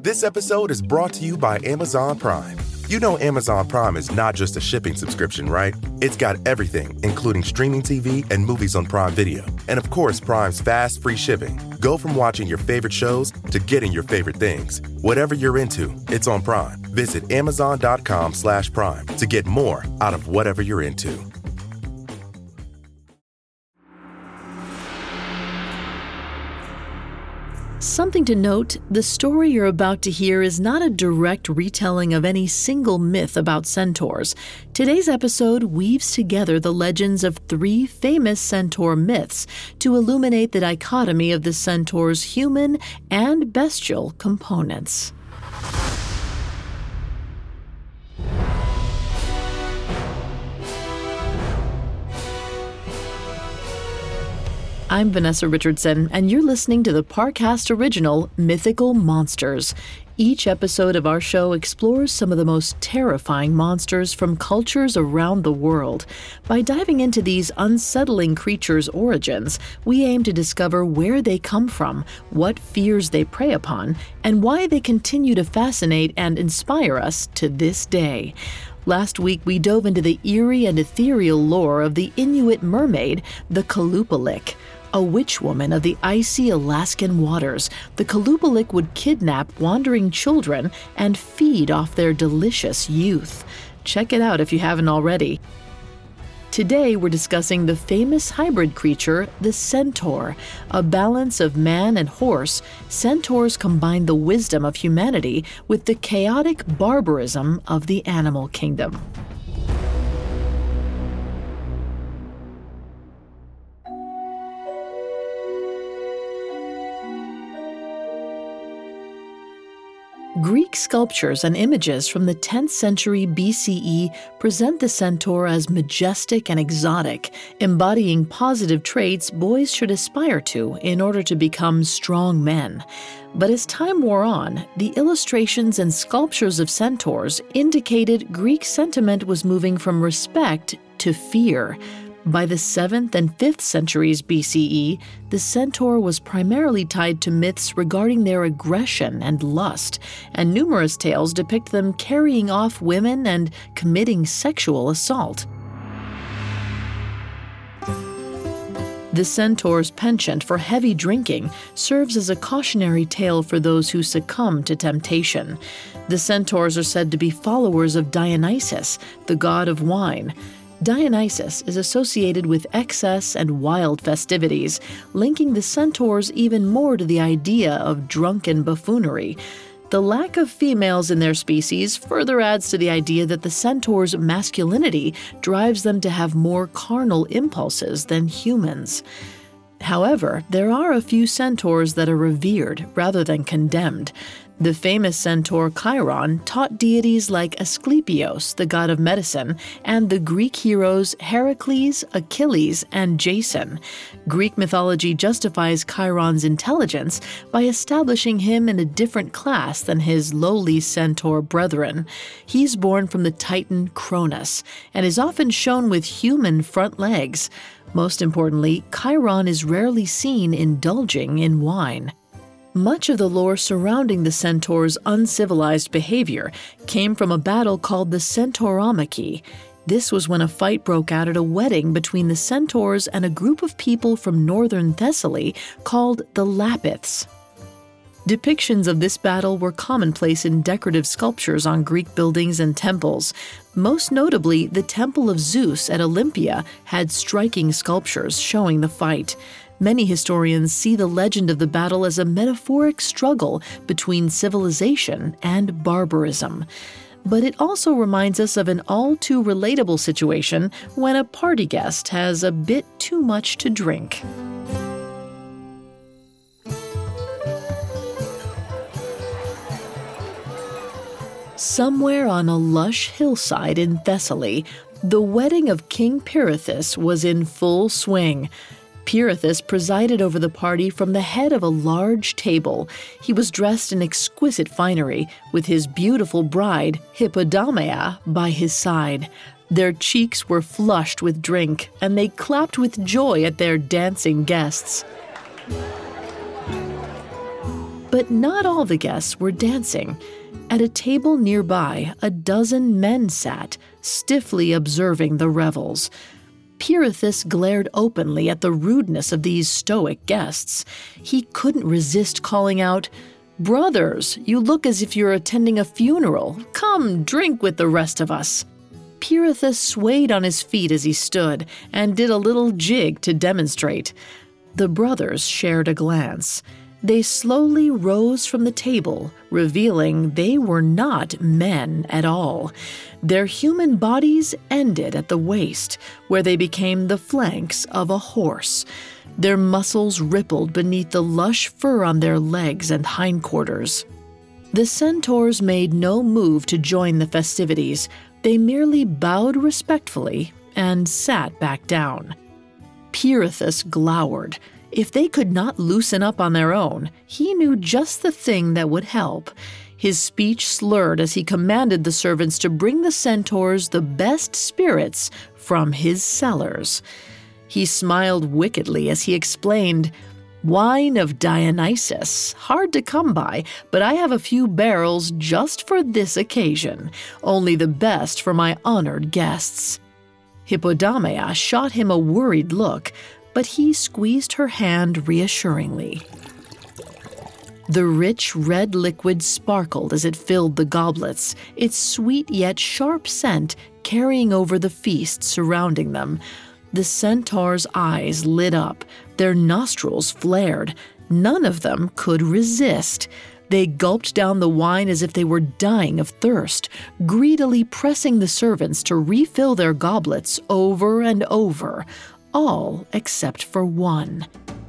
This episode is brought to you by Amazon Prime. You know Amazon Prime is not just a shipping subscription, right? It's got everything, including streaming TV and movies on Prime Video. And of course, Prime's fast, free shipping. Go from watching your favorite shows to getting your favorite things. Whatever you're into, it's on Prime. Visit amazon.com/Prime to get more out of whatever you're into. Something to note, the story you're about to hear is not a direct retelling of any single myth about centaurs. Today's episode weaves together the legends of 3 famous centaur myths to illuminate the dichotomy of the centaur's human and bestial components. I'm Vanessa Richardson, and you're listening to the Parcast original Mythical Monsters. Each episode of our show explores some of the most terrifying monsters from cultures around the world. By diving into these unsettling creatures' origins, we aim to discover where they come from, what fears they prey upon, and why they continue to fascinate and inspire us to this day. Last week, we dove into the eerie and ethereal lore of the Inuit mermaid, the Kalupalik. A witch woman of the icy Alaskan waters, the Kalupalik would kidnap wandering children and feed off their delicious youth. Check it out if you haven't already. Today, we're discussing the famous hybrid creature, the centaur. A balance of man and horse, centaurs combine the wisdom of humanity with the chaotic barbarism of the animal kingdom. Greek sculptures and images from the 10th century BCE present the centaur as majestic and exotic, embodying positive traits boys should aspire to in order to become strong men. But as time wore on, the illustrations and sculptures of centaurs indicated Greek sentiment was moving from respect to fear. By the 7th and 5th centuries BCE, the centaur was primarily tied to myths regarding their aggression and lust, and numerous tales depict them carrying off women and committing sexual assault. The centaur's penchant for heavy drinking serves as a cautionary tale for those who succumb to temptation. The centaurs are said to be followers of Dionysus, the god of wine. Dionysus is associated with excess and wild festivities, linking the centaurs even more to the idea of drunken buffoonery. The lack of females in their species further adds to the idea that the centaur's masculinity drives them to have more carnal impulses than humans. However, there are a few centaurs that are revered rather than condemned. The famous centaur Chiron taught deities like Asclepios, the god of medicine, and the Greek heroes Heracles, Achilles, and Jason. Greek mythology justifies Chiron's intelligence by establishing him in a different class than his lowly centaur brethren. He's born from the titan Cronus and is often shown with human front legs. Most importantly, Chiron is rarely seen indulging in wine. Much of the lore surrounding the centaur's uncivilized behavior came from a battle called the Centauromachy. This was when a fight broke out at a wedding between the centaurs and a group of people from northern Thessaly called the Lapiths. Depictions of this battle were commonplace in decorative sculptures on Greek buildings and temples. Most notably, the Temple of Zeus at Olympia had striking sculptures showing the fight. Many historians see the legend of the battle as a metaphoric struggle between civilization and barbarism. But it also reminds us of an all-too relatable situation when a party guest has a bit too much to drink. Somewhere on a lush hillside in Thessaly, the wedding of King Pirithous was in full swing. Pirithous presided over the party from the head of a large table. He was dressed in exquisite finery, with his beautiful bride, Hippodamia, by his side. Their cheeks were flushed with drink, and they clapped with joy at their dancing guests. But not all the guests were dancing. At a table nearby, a dozen men sat, stiffly observing the revels. Pirithous glared openly at the rudeness of these stoic guests. He couldn't resist calling out, "Brothers, you look as if you're attending a funeral. Come, drink with the rest of us." Pirithous swayed on his feet as he stood and did a little jig to demonstrate. The brothers shared a glance. They slowly rose from the table, revealing they were not men at all. Their human bodies ended at the waist, where they became the flanks of a horse. Their muscles rippled beneath the lush fur on their legs and hindquarters. The centaurs made no move to join the festivities. They merely bowed respectfully and sat back down. Pirithous glowered. If they could not loosen up on their own, he knew just the thing that would help. His speech slurred as he commanded the servants to bring the centaurs the best spirits from his cellars. He smiled wickedly as he explained, "Wine of Dionysus, hard to come by, but I have a few barrels just for this occasion, only the best for my honored guests." Hippodamia shot him a worried look, but he squeezed her hand reassuringly. The rich red liquid sparkled as it filled the goblets, its sweet yet sharp scent carrying over the feast surrounding them. The centaurs' eyes lit up, their nostrils flared. None of them could resist. They gulped down the wine as if they were dying of thirst, greedily pressing the servants to refill their goblets over and over, all except for one.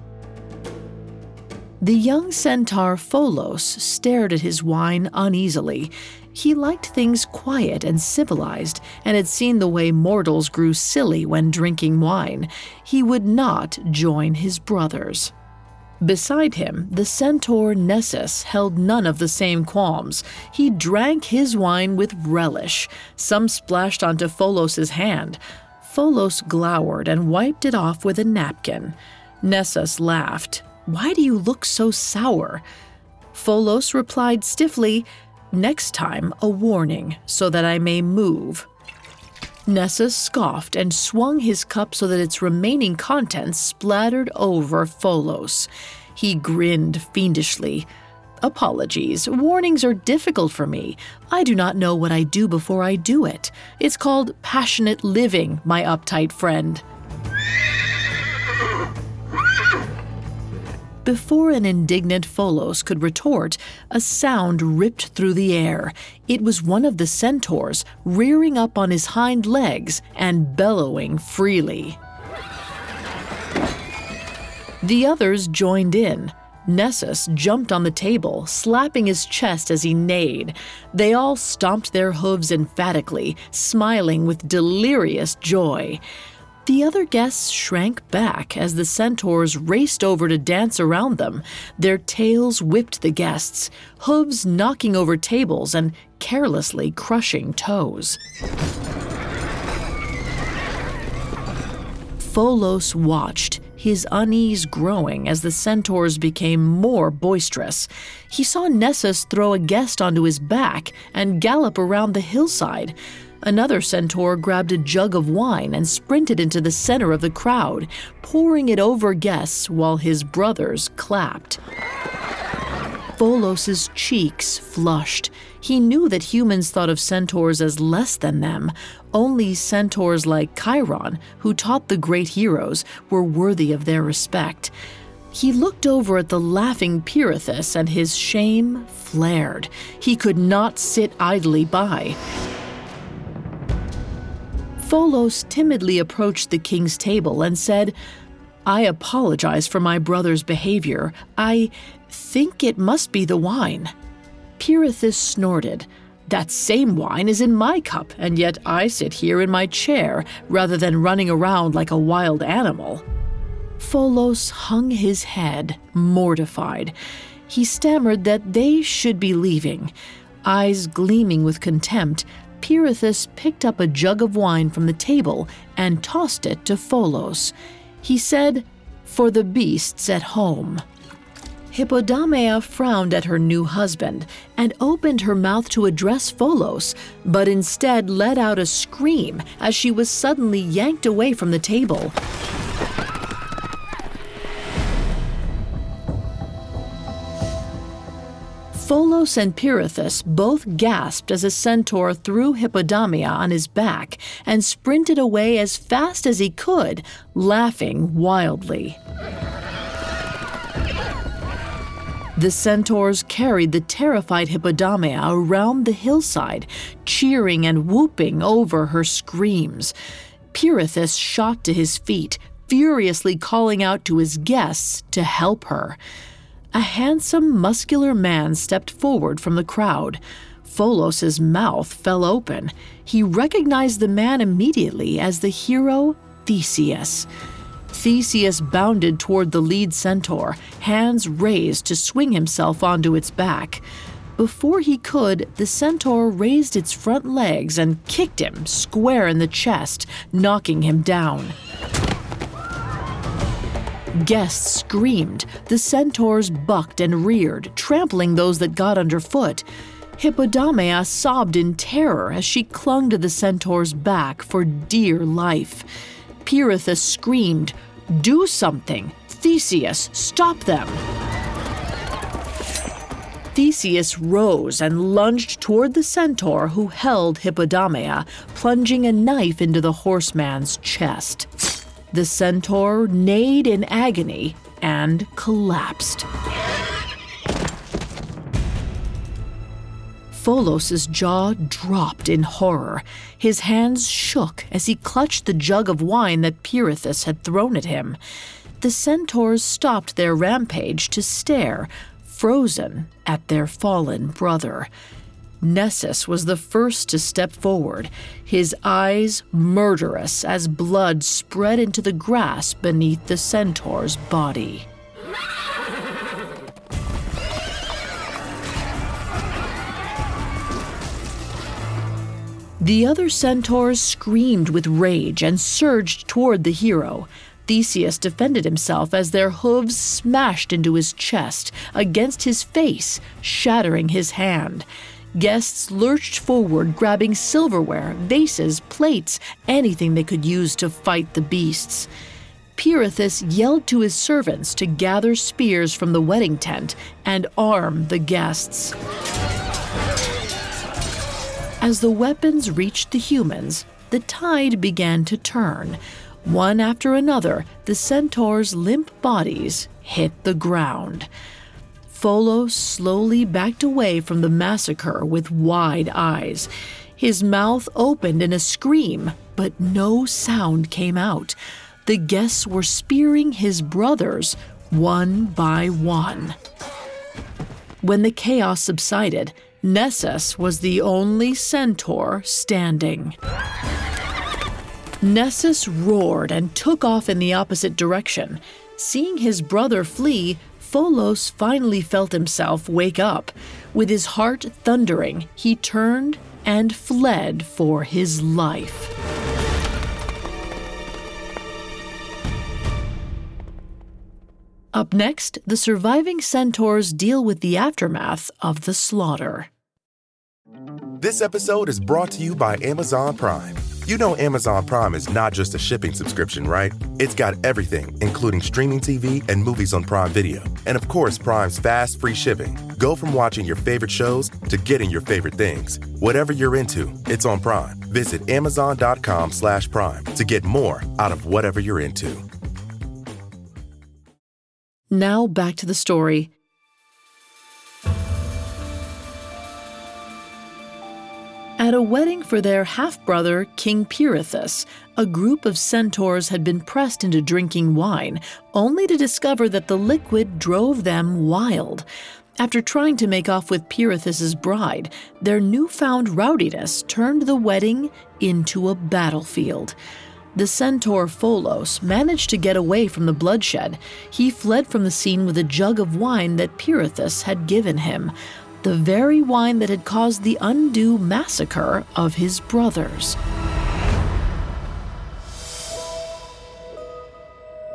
The young centaur Pholos stared at his wine uneasily. He liked things quiet and civilized, and had seen the way mortals grew silly when drinking wine. He would not join his brothers. Beside him, the centaur Nessus held none of the same qualms. He drank his wine with relish. Some splashed onto Pholos's hand. Pholos glowered and wiped it off with a napkin. Nessus laughed. "Why do you look so sour?" Pholos replied stiffly, "Next time, a warning, so that I may move." Nessus scoffed and swung his cup so that its remaining contents splattered over Pholos. He grinned fiendishly. "Apologies. Warnings are difficult for me. I do not know what I do before I do it. It's called passionate living, my uptight friend." Before an indignant Pholos could retort, a sound ripped through the air. It was one of the centaurs rearing up on his hind legs and bellowing freely. The others joined in. Nessus jumped on the table, slapping his chest as he neighed. They all stomped their hooves emphatically, smiling with delirious joy. The other guests shrank back as the centaurs raced over to dance around them. Their tails whipped the guests, hooves knocking over tables and carelessly crushing toes. Pholos watched, his unease growing as the centaurs became more boisterous. He saw Nessus throw a guest onto his back and gallop around the hillside. Another centaur grabbed a jug of wine and sprinted into the center of the crowd, pouring it over guests while his brothers clapped. Pholos's cheeks flushed. He knew that humans thought of centaurs as less than them. Only centaurs like Chiron, who taught the great heroes, were worthy of their respect. He looked over at the laughing Pirithous and his shame flared. He could not sit idly by. Pholos timidly approached the king's table and said, "I apologize for my brother's behavior. I think it must be the wine." Pirithous snorted. "That same wine is in my cup, and yet I sit here in my chair rather than running around like a wild animal." Pholos hung his head, mortified. He stammered that they should be leaving. Eyes gleaming with contempt, Pirithous picked up a jug of wine from the table and tossed it to Pholos. He said, "For the beasts at home." Hippodamia frowned at her new husband and opened her mouth to address Pholos, but instead let out a scream as she was suddenly yanked away from the table. Pholos and Pirithous both gasped as a centaur threw Hippodamia on his back and sprinted away as fast as he could, laughing wildly. The centaurs carried the terrified Hippodamia around the hillside, cheering and whooping over her screams. Pirithous shot to his feet, furiously calling out to his guests to help her. A handsome, muscular man stepped forward from the crowd. Pholos's mouth fell open. He recognized the man immediately as the hero Theseus. Theseus bounded toward the lead centaur, hands raised to swing himself onto its back. Before he could, the centaur raised its front legs and kicked him square in the chest, knocking him down. Guests screamed. The centaurs bucked and reared, trampling those that got underfoot. Hippodamia sobbed in terror as she clung to the centaur's back for dear life. Pirithous screamed, "Do something! Theseus, stop them!" Theseus rose and lunged toward the centaur who held Hippodamia, plunging a knife into the horseman's chest. The centaur neighed in agony and collapsed. Pholos's jaw dropped in horror. His hands shook as he clutched the jug of wine that Pirithous had thrown at him. The centaurs stopped their rampage to stare, frozen, at their fallen brother. Nessus was the first to step forward, his eyes murderous as blood spread into the grass beneath the centaur's body. The other centaurs screamed with rage and surged toward the hero. Theseus defended himself as their hooves smashed into his chest, against his face, shattering his hand. Guests lurched forward, grabbing silverware, vases, plates, anything they could use to fight the beasts. Pirithous yelled to his servants to gather spears from the wedding tent and arm the guests. As the weapons reached the humans, the tide began to turn. One after another, the centaurs' limp bodies hit the ground. Pholos slowly backed away from the massacre with wide eyes. His mouth opened in a scream, but no sound came out. The guests were spearing his brothers one by one. When the chaos subsided, Nessus was the only centaur standing. Nessus roared and took off in the opposite direction. Seeing his brother flee, Pholos finally felt himself wake up. With his heart thundering, he turned and fled for his life. Up next, the surviving centaurs deal with the aftermath of the slaughter. This episode is brought to you by Amazon Prime. You know Amazon Prime is not just a shipping subscription, right? It's got everything, including streaming TV and movies on Prime Video. And of course, Prime's fast, free shipping. Go from watching your favorite shows to getting your favorite things. Whatever you're into, it's on Prime. Visit Amazon.com/Prime to get more out of whatever you're into. Now back to the story. At a wedding for their half-brother, King Pirithous, a group of centaurs had been pressed into drinking wine, only to discover that the liquid drove them wild. After trying to make off with Pirithous' bride, their newfound rowdiness turned the wedding into a battlefield. The centaur Pholos managed to get away from the bloodshed. He fled from the scene with a jug of wine that Pirithous had given him, the very wine that had caused the undue massacre of his brothers.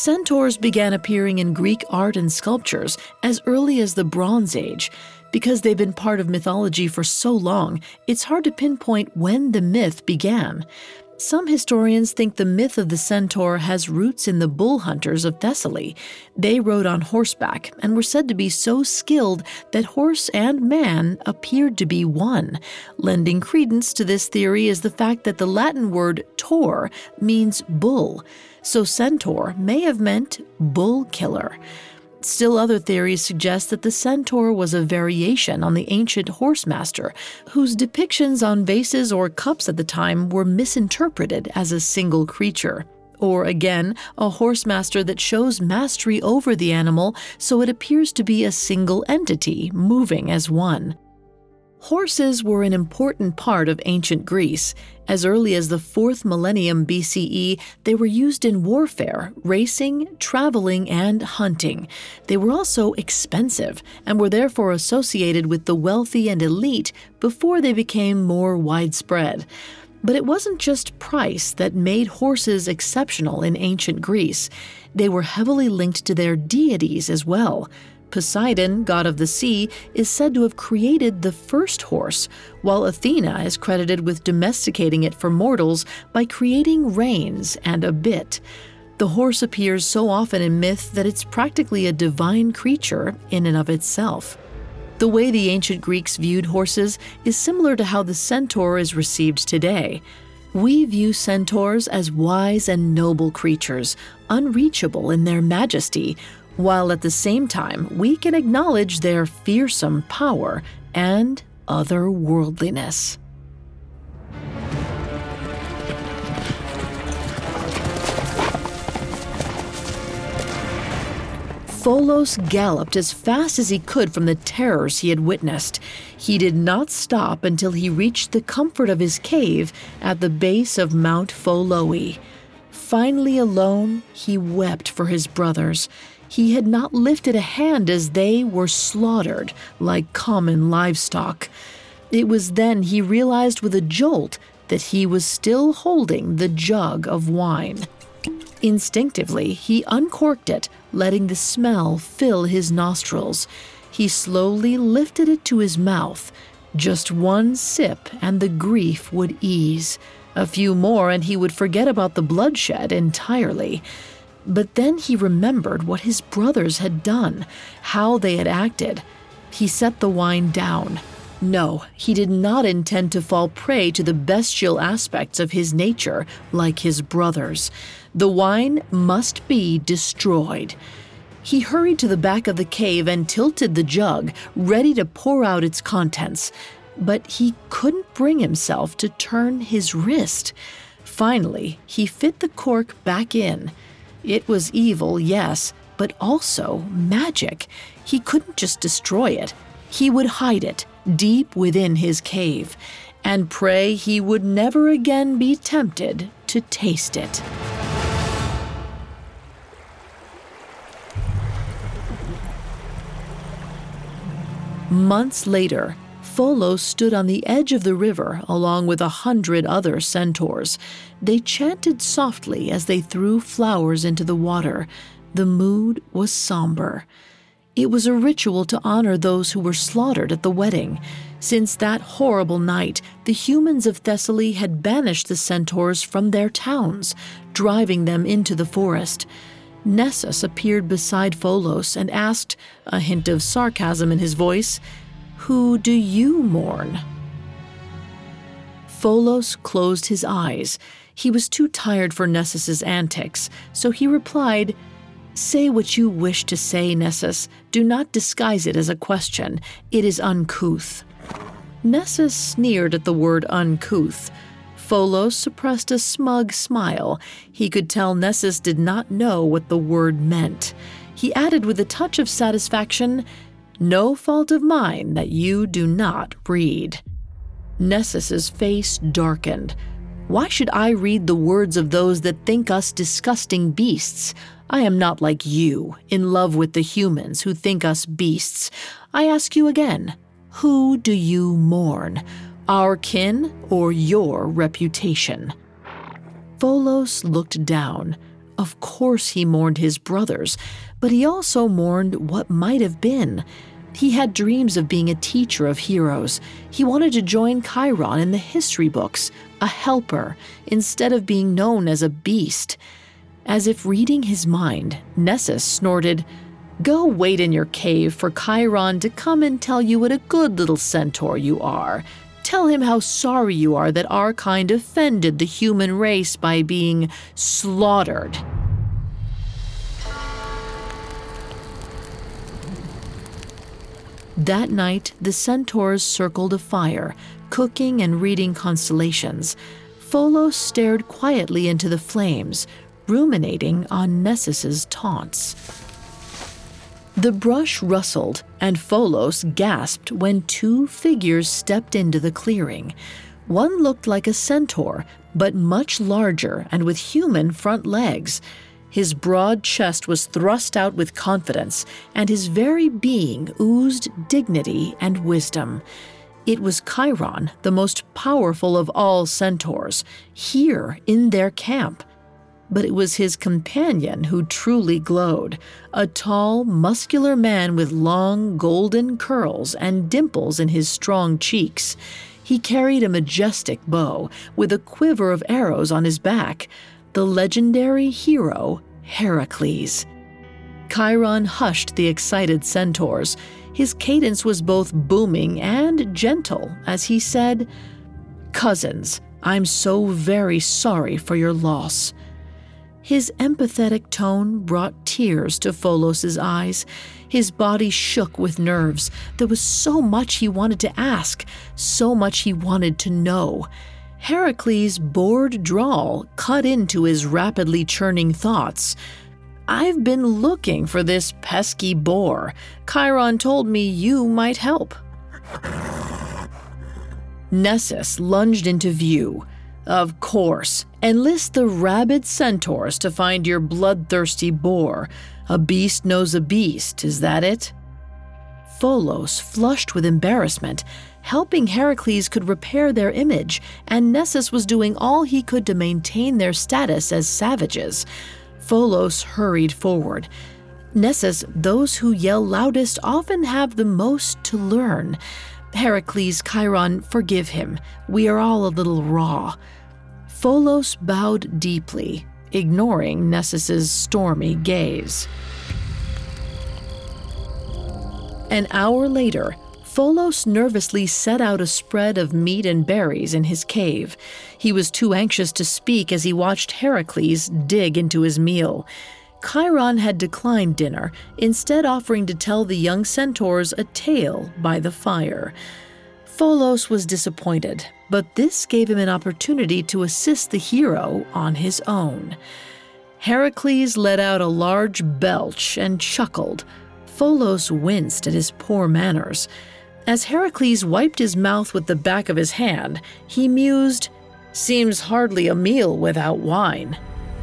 Centaurs began appearing in Greek art and sculptures as early as the Bronze Age. Because they've been part of mythology for so long, it's hard to pinpoint when the myth began. Some historians think the myth of the centaur has roots in the bull hunters of Thessaly. They rode on horseback and were said to be so skilled that horse and man appeared to be one. Lending credence to this theory is the fact that the Latin word tor means bull, so centaur may have meant bull killer. Still, other theories suggest that the centaur was a variation on the ancient horsemaster, whose depictions on vases or cups at the time were misinterpreted as a single creature. Or again, a horsemaster that shows mastery over the animal so it appears to be a single entity, moving as one. Horses were an important part of ancient Greece. As early as the 4th millennium BCE, they were used in warfare, racing, traveling, and hunting. They were also expensive and were therefore associated with the wealthy and elite before they became more widespread. But it wasn't just price that made horses exceptional in ancient Greece. They were heavily linked to their deities as well. Poseidon, god of the sea, is said to have created the first horse, while Athena is credited with domesticating it for mortals by creating reins and a bit. The horse appears so often in myth that it's practically a divine creature in and of itself. The way the ancient Greeks viewed horses is similar to how the centaur is received today. We view centaurs as wise and noble creatures, unreachable in their majesty, while at the same time we can acknowledge their fearsome power and otherworldliness. Pholos galloped as fast as he could from the terrors he had witnessed. He did not stop until he reached the comfort of his cave at the base of Mount Pholoe. Finally alone, he wept for his brothers. He had not lifted a hand as they were slaughtered like common livestock. It was then he realized with a jolt that he was still holding the jug of wine. Instinctively, he uncorked it, letting the smell fill his nostrils. He slowly lifted it to his mouth. Just one sip and the grief would ease. A few more and he would forget about the bloodshed entirely. But then he remembered what his brothers had done, how they had acted. He set the wine down. No, he did not intend to fall prey to the bestial aspects of his nature like his brothers. The wine must be destroyed. He hurried to the back of the cave and tilted the jug, ready to pour out its contents. But he couldn't bring himself to turn his wrist. Finally, he fit the cork back in. It was evil, yes, but also magic. He couldn't just destroy it. He would hide it deep within his cave and pray he would never again be tempted to taste it. Months later, Pholos stood on the edge of the river along with 100 other centaurs. They chanted softly as they threw flowers into the water. The mood was somber. It was a ritual to honor those who were slaughtered at the wedding. Since that horrible night, the humans of Thessaly had banished the centaurs from their towns, driving them into the forest. Nessus appeared beside Pholos and asked, a hint of sarcasm in his voice, "Who do you mourn?" Pholos closed his eyes. He was too tired for Nessus's antics, so he replied, "Say what you wish to say, Nessus. Do not disguise it as a question. It is uncouth." Nessus sneered at the word uncouth. Pholos suppressed a smug smile. He could tell Nessus did not know what the word meant. He added with a touch of satisfaction, "No fault of mine that you do not read." Nessus's face darkened. "Why should I read the words of those that think us disgusting beasts? I am not like you, in love with the humans who think us beasts. I ask you again, who do you mourn? Our kin or your reputation?" Pholos looked down. Of course he mourned his brothers, but he also mourned what might have been. He had dreams of being a teacher of heroes. He wanted to join Chiron in the history books, a helper, instead of being known as a beast. As if reading his mind, Nessus snorted, "Go wait in your cave for Chiron to come and tell you what a good little centaur you are. Tell him how sorry you are that our kind offended the human race by being slaughtered." That night, the centaurs circled a fire, cooking and reading constellations. Pholos stared quietly into the flames, ruminating on Nessus's taunts. The brush rustled, and Pholos gasped when two figures stepped into the clearing. One looked like a centaur, but much larger and with human front legs. His broad chest was thrust out with confidence, and his very being oozed dignity and wisdom. It was Chiron, the most powerful of all centaurs, here in their camp. But it was his companion who truly glowed, a tall, muscular man with long, golden curls and dimples in his strong cheeks. He carried a majestic bow with a quiver of arrows on his back, the legendary hero Heracles. Chiron hushed the excited centaurs. His cadence was both booming and gentle as he said, "Cousins, I'm so very sorry for your loss." His empathetic tone brought tears to Pholos's eyes. His body shook with nerves. There was so much he wanted to ask, so much he wanted to know. Heracles' bored drawl cut into his rapidly churning thoughts. "I've been looking for this pesky boar. Chiron told me you might help." Nessus lunged into view. "Of course, enlist the rabid centaurs to find your bloodthirsty boar. A beast knows a beast, is that it?" Pholos flushed with embarrassment. Helping Heracles could repair their image, and Nessus was doing all he could to maintain their status as savages. Pholos hurried forward. "Nessus, those who yell loudest often have the most to learn. Heracles, Chiron, forgive him. We are all a little raw." Pholos bowed deeply, ignoring Nessus's stormy gaze. An hour later, Pholos nervously set out a spread of meat and berries in his cave. He was too anxious to speak as he watched Heracles dig into his meal. Chiron had declined dinner, instead offering to tell the young centaurs a tale by the fire. Pholos was disappointed, but this gave him an opportunity to assist the hero on his own. Heracles let out a large belch and chuckled. Pholos winced at his poor manners. As Heracles wiped his mouth with the back of his hand, he mused, "Seems hardly a meal without wine."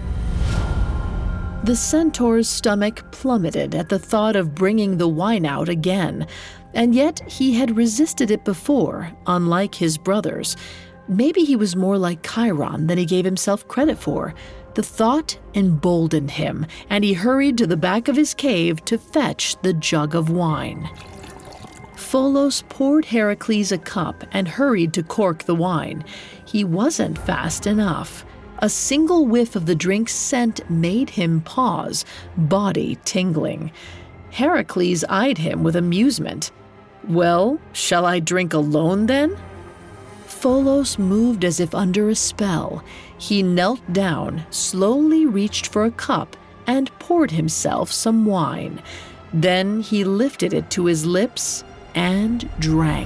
The centaur's stomach plummeted at the thought of bringing the wine out again, and yet he had resisted it before, unlike his brothers. Maybe he was more like Chiron than he gave himself credit for. The thought emboldened him, and he hurried to the back of his cave to fetch the jug of wine. Pholos poured Heracles a cup and hurried to cork the wine. He wasn't fast enough. A single whiff of the drink's scent made him pause, body tingling. Heracles eyed him with amusement. "Well, shall I drink alone then?" Pholos moved as if under a spell. He knelt down, slowly reached for a cup, and poured himself some wine. Then he lifted it to his lips and drank.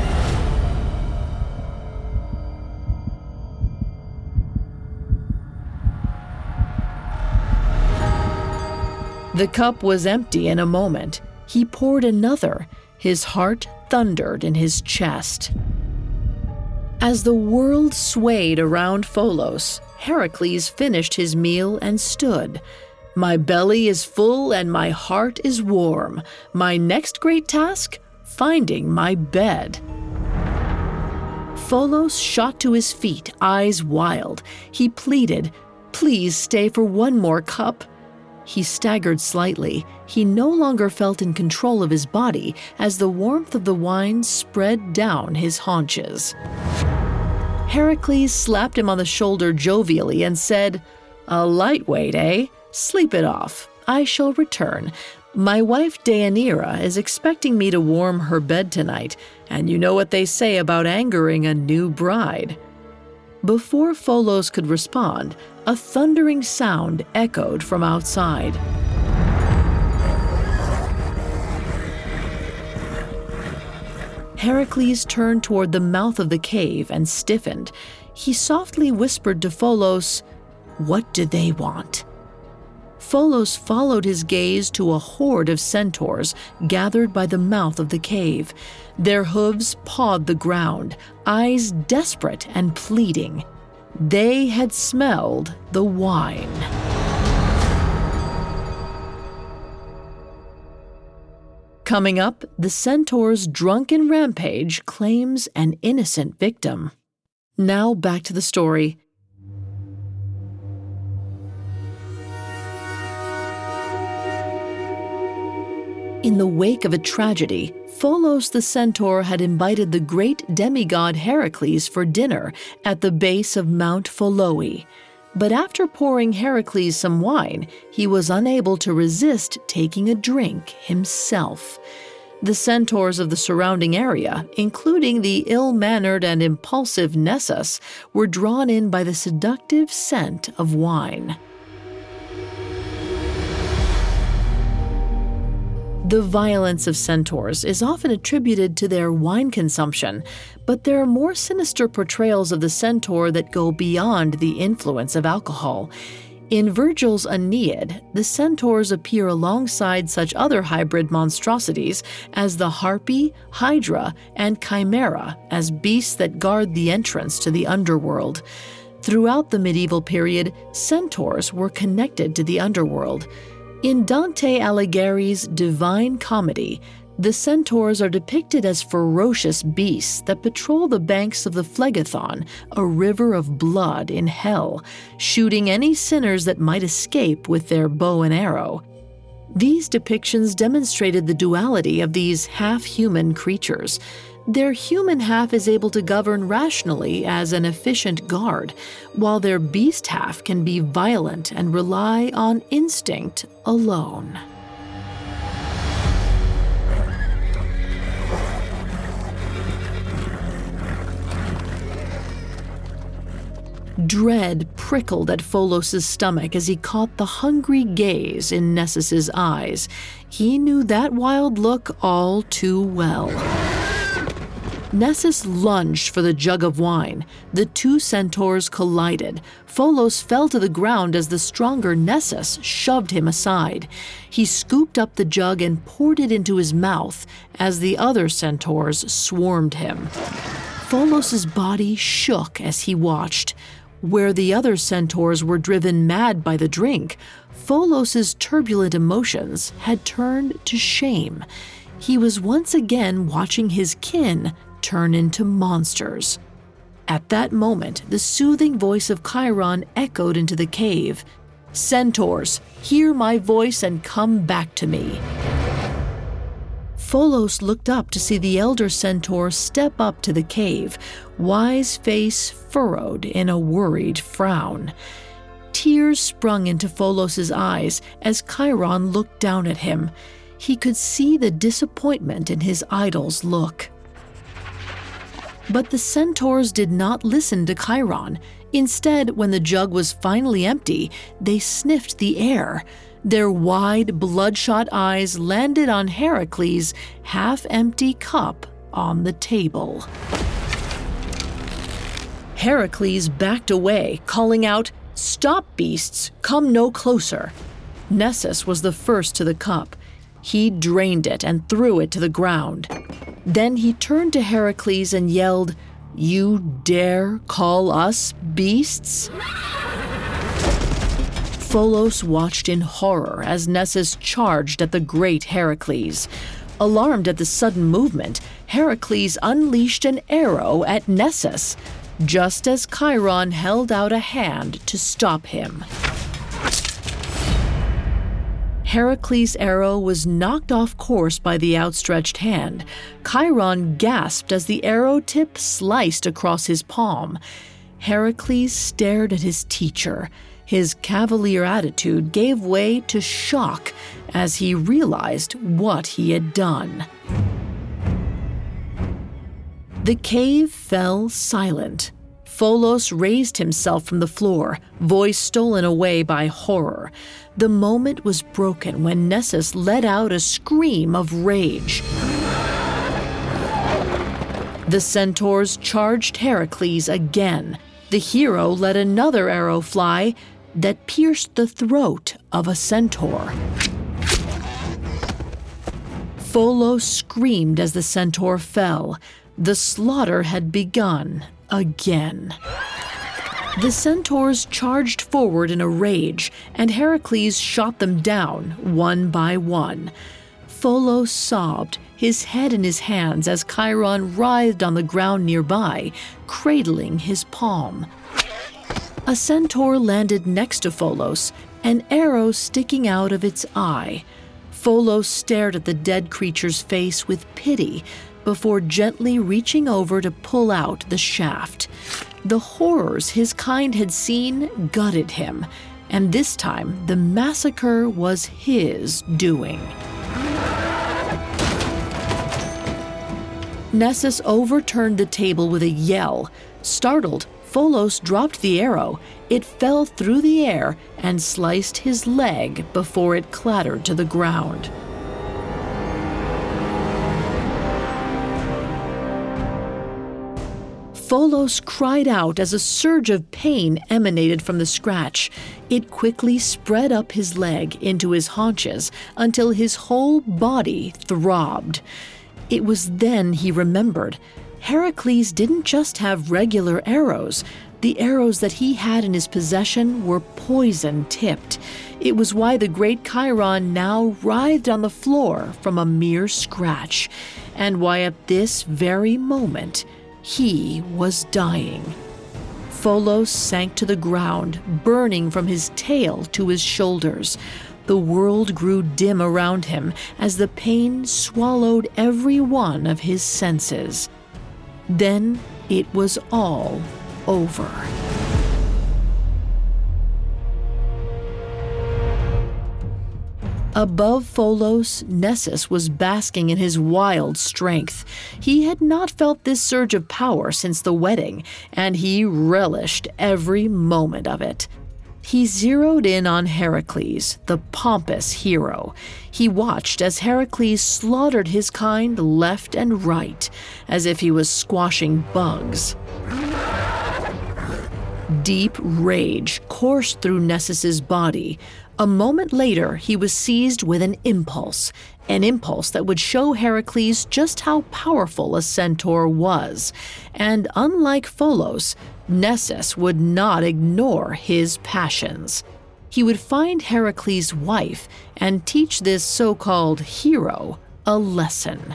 The cup was empty in a moment. He poured another. His heart thundered in his chest. As the world swayed around Pholos, Heracles finished his meal and stood. "My belly is full and my heart is warm. My next great task? Finding my bed." Pholos shot to his feet, eyes wild. He pleaded, Please stay for one more cup." He staggered slightly. He no longer felt in control of his body as the warmth of the wine spread down his haunches. Heracles slapped him on the shoulder jovially and said, "A lightweight, eh? Sleep it off. I shall return. My wife Deianira is expecting me to warm her bed tonight, and you know what they say about angering a new bride." Before Pholos could respond, a thundering sound echoed from outside. Heracles turned toward the mouth of the cave and stiffened. He softly whispered to Pholos, "What do they want?" Pholos followed his gaze to a horde of centaurs gathered by the mouth of the cave. Their hooves pawed the ground, eyes desperate and pleading. They had smelled the wine. Coming up, the centaur's drunken rampage claims an innocent victim. Now back to the story. In the wake of a tragedy, Pholos the centaur had invited the great demigod Heracles for dinner at the base of Mount Pholoe. But after pouring Heracles some wine, he was unable to resist taking a drink himself. The centaurs of the surrounding area, including the ill-mannered and impulsive Nessus, were drawn in by the seductive scent of wine. The violence of centaurs is often attributed to their wine consumption, but there are more sinister portrayals of the centaur that go beyond the influence of alcohol. In Virgil's Aeneid, the centaurs appear alongside such other hybrid monstrosities as the harpy, hydra, and chimera as beasts that guard the entrance to the underworld. Throughout the medieval period, centaurs were connected to the underworld. In Dante Alighieri's Divine Comedy, the centaurs are depicted as ferocious beasts that patrol the banks of the Phlegethon, a river of blood in hell, shooting any sinners that might escape with their bow and arrow. These depictions demonstrated the duality of these half-human creatures. Their human half is able to govern rationally as an efficient guard, while their beast half can be violent and rely on instinct alone. Dread prickled at Pholos' stomach as he caught the hungry gaze in Nessus' eyes. He knew that wild look all too well. Nessus lunged for the jug of wine. The two centaurs collided. Pholos fell to the ground as the stronger Nessus shoved him aside. He scooped up the jug and poured it into his mouth as the other centaurs swarmed him. Pholos' body shook as he watched. Where the other centaurs were driven mad by the drink, Pholos' turbulent emotions had turned to shame. He was once again watching his kin turn into monsters. At that moment, the soothing voice of Chiron echoed into the cave. "Centaurs, hear my voice and come back to me." Pholos looked up to see the elder centaur step up to the cave, wise face furrowed in a worried frown. Tears sprung into Pholos' eyes as Chiron looked down at him. He could see the disappointment in his idol's look. But the centaurs did not listen to Chiron. Instead, when the jug was finally empty, they sniffed the air. Their wide, bloodshot eyes landed on Heracles' half-empty cup on the table. Heracles backed away, calling out, "Stop, beasts! Come no closer!" Nessus was the first to the cup. He drained it and threw it to the ground. Then he turned to Heracles and yelled, "You dare call us beasts?" Pholos watched in horror as Nessus charged at the great Heracles. Alarmed at the sudden movement, Heracles unleashed an arrow at Nessus. just as Chiron held out a hand to stop him. Heracles' arrow was knocked off course by the outstretched hand. Chiron gasped as the arrow tip sliced across his palm. Heracles stared at his teacher. His cavalier attitude gave way to shock as he realized what he had done. The cave fell silent. Pholos raised himself from the floor, voice stolen away by horror. The moment was broken when Nessus let out a scream of rage. The centaurs charged Heracles again. The hero let another arrow fly that pierced the throat of a centaur. Pholos screamed as the centaur fell. The slaughter had begun again. The centaurs charged forward in a rage, and Heracles shot them down one by one. Pholos sobbed, his head in his hands as Chiron writhed on the ground nearby, cradling his palm. A centaur landed next to Pholos, an arrow sticking out of its eye. Pholos stared at the dead creature's face with pity before gently reaching over to pull out the shaft. The horrors his kind had seen gutted him, and this time the massacre was his doing. Nessus overturned the table with a yell. Startled, Pholos dropped the arrow. It fell through the air and sliced his leg before it clattered to the ground. Pholos cried out as a surge of pain emanated from the scratch. It quickly spread up his leg into his haunches until his whole body throbbed. It was then he remembered. Heracles didn't just have regular arrows. The arrows that he had in his possession were poison-tipped. It was why the great Chiron now writhed on the floor from a mere scratch, and why at this very moment he was dying. Pholos sank to the ground, burning from his tail to his shoulders. The world grew dim around him as the pain swallowed every one of his senses. Then it was all over. Above Pholos, Nessus was basking in his wild strength. He had not felt this surge of power since the wedding, and he relished every moment of it. He zeroed in on Heracles, the pompous hero. He watched as Heracles slaughtered his kind left and right, as if he was squashing bugs. Deep rage coursed through Nessus's body. A moment later, he was seized with an impulse that would show Heracles just how powerful a centaur was. And unlike Pholos, Nessus would not ignore his passions. He would find Heracles' wife and teach this so-called hero a lesson.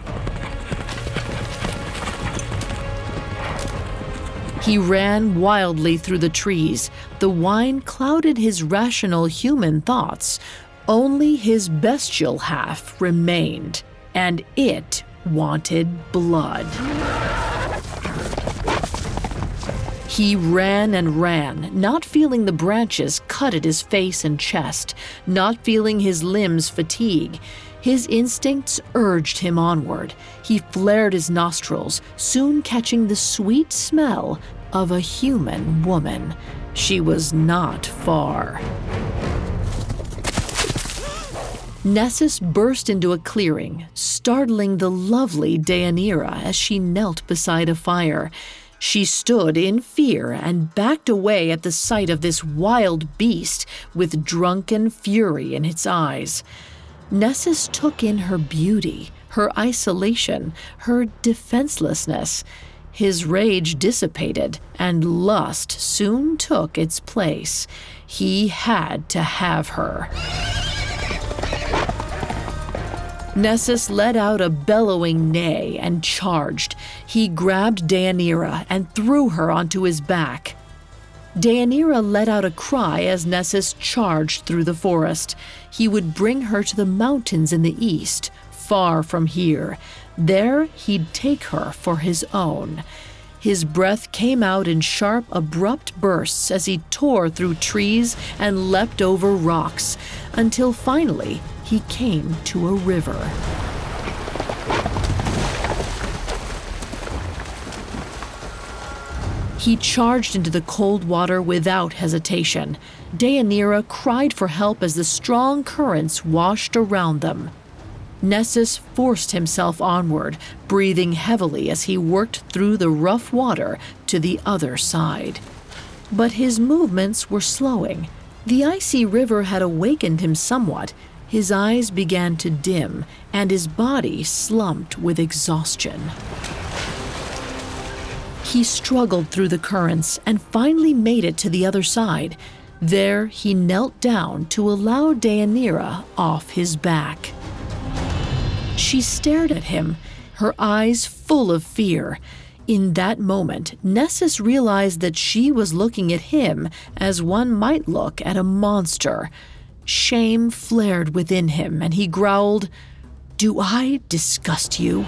He ran wildly through the trees. The wine clouded his rational human thoughts. Only his bestial half remained, and it wanted blood. He ran and ran, not feeling the branches cut at his face and chest, not feeling his limbs fatigue. His instincts urged him onward. He flared his nostrils, soon catching the sweet smell of a human woman. She was not far. Nessus burst into a clearing, startling the lovely Deianira as she knelt beside a fire. She stood in fear and backed away at the sight of this wild beast with drunken fury in its eyes. Nessus took in her beauty, her isolation, her defenselessness. His rage dissipated, and lust soon took its place. He had to have her. Nessus let out a bellowing neigh and charged. He grabbed Deianira and threw her onto his back. Deianira let out a cry as Nessus charged through the forest. He would bring her to the mountains in the east, far from here. There he'd take her for his own. His breath came out in sharp, abrupt bursts as he tore through trees and leapt over rocks, until finally he came to a river. He charged into the cold water without hesitation. Deianira cried for help as the strong currents washed around them. Nessus forced himself onward, breathing heavily as he worked through the rough water to the other side. But his movements were slowing. The icy river had awakened him somewhat. His eyes began to dim, and his body slumped with exhaustion. He struggled through the currents and finally made it to the other side. There he knelt down to allow Deianira off his back. She stared at him, her eyes full of fear. In that moment, Nessus realized that she was looking at him as one might look at a monster. Shame flared within him, and he growled, "Do I disgust you?"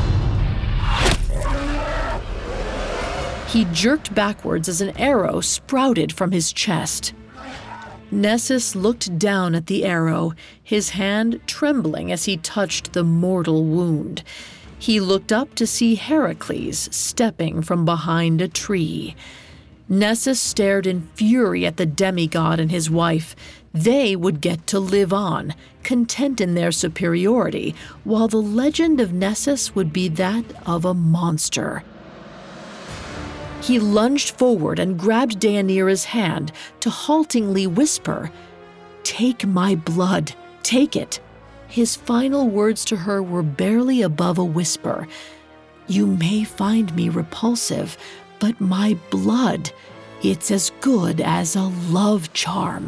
He jerked backwards as an arrow sprouted from his chest. Nessus looked down at the arrow, his hand trembling as he touched the mortal wound. He looked up to see Heracles stepping from behind a tree. Nessus stared in fury at the demigod and his wife. They would get to live on, content in their superiority, while the legend of Nessus would be that of a monster. He lunged forward and grabbed Deianira's hand to haltingly whisper, "Take my blood, take it." His final words to her were barely above a whisper. "You may find me repulsive, but my blood, it's as good as a love charm."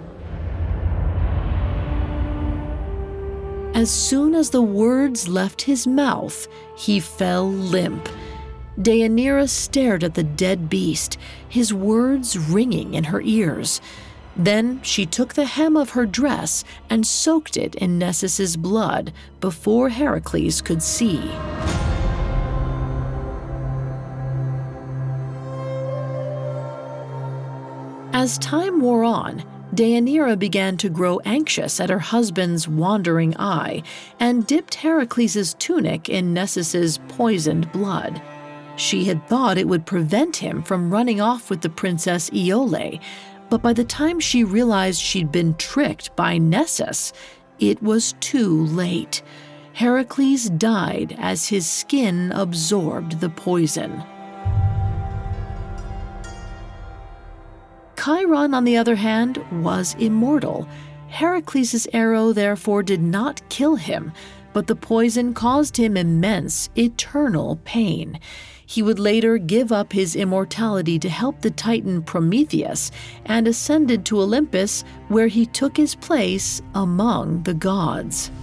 As soon as the words left his mouth, he fell limp. Deianira stared at the dead beast, his words ringing in her ears. Then she took the hem of her dress and soaked it in Nessus's blood before Heracles could see. As time wore on, Deianira began to grow anxious at her husband's wandering eye and dipped Heracles' tunic in Nessus's poisoned blood. She had thought it would prevent him from running off with the Princess Iole, but by the time she realized she'd been tricked by Nessus, it was too late. Heracles died as his skin absorbed the poison. Chiron, on the other hand, was immortal. Heracles' arrow therefore did not kill him, but the poison caused him immense, eternal pain. He would later give up his immortality to help the Titan Prometheus and ascended to Olympus, where he took his place among the gods.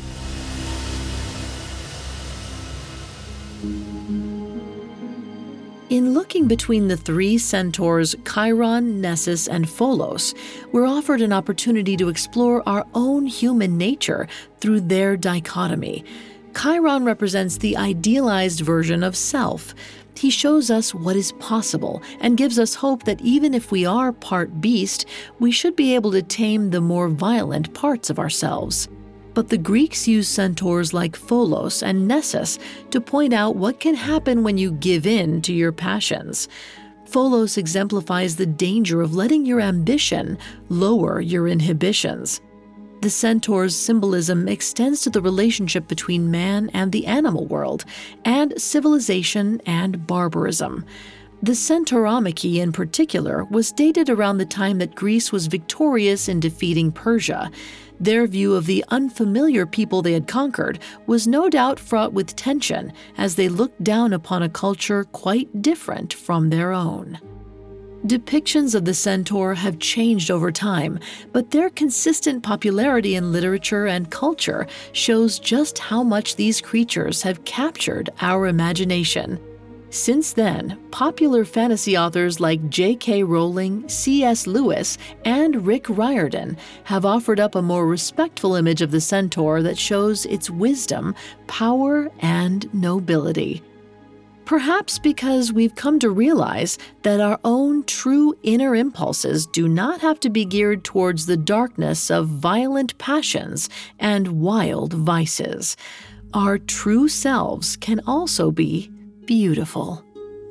In looking between the three centaurs, Chiron, Nessus, and Pholos, we're offered an opportunity to explore our own human nature through their dichotomy. Chiron represents the idealized version of self. He shows us what is possible and gives us hope that even if we are part beast, we should be able to tame the more violent parts of ourselves. But the Greeks used centaurs like Pholos and Nessus to point out what can happen when you give in to your passions. Pholos exemplifies the danger of letting your ambition lower your inhibitions. The centaur's symbolism extends to the relationship between man and the animal world, and civilization and barbarism. The Centauromachy in particular was dated around the time that Greece was victorious in defeating Persia. Their view of the unfamiliar people they had conquered was no doubt fraught with tension as they looked down upon a culture quite different from their own. Depictions of the centaur have changed over time, but their consistent popularity in literature and culture shows just how much these creatures have captured our imagination. Since then, popular fantasy authors like J.K. Rowling, C.S. Lewis, and Rick Riordan have offered up a more respectful image of the centaur that shows its wisdom, power, and nobility. Perhaps because we've come to realize that our own true inner impulses do not have to be geared towards the darkness of violent passions and wild vices. Our true selves can also be beautiful.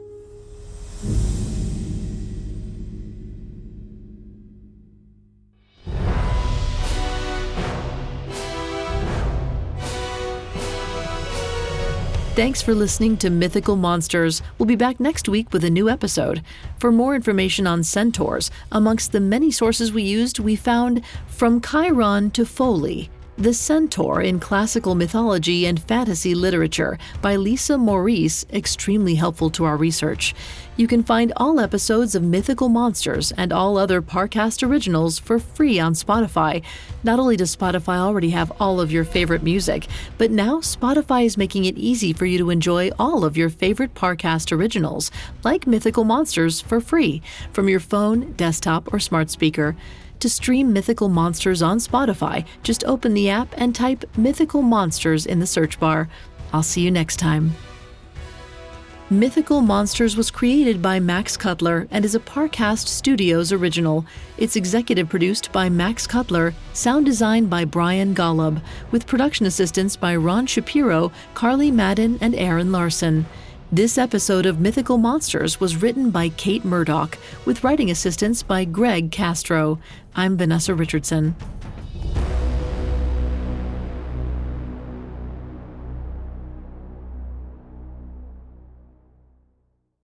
Thanks for listening to Mythical Monsters. We'll be back next week with a new episode. For more information on centaurs, amongst the many sources we used, we found From Chiron to Foley, The Centaur in Classical Mythology and Fantasy Literature by Lisa Maurice, extremely helpful to our research. You can find all episodes of Mythical Monsters and all other Parcast originals for free on Spotify. Not only does Spotify already have all of your favorite music, but now Spotify is making it easy for you to enjoy all of your favorite Parcast originals, like Mythical Monsters, for free from your phone, desktop, or smart speaker. To stream Mythical Monsters on Spotify, just open the app and type Mythical Monsters in the search bar. I'll see you next time. Mythical Monsters was created by Max Cutler and is a Parcast Studios original. It's executive produced by Max Cutler, sound designed by Brian Golub, with production assistance by Ron Shapiro, Carly Madden, and Aaron Larson. This episode of Mythical Monsters was written by Kate Murdoch, with writing assistance by Greg Castro. I'm Vanessa Richardson.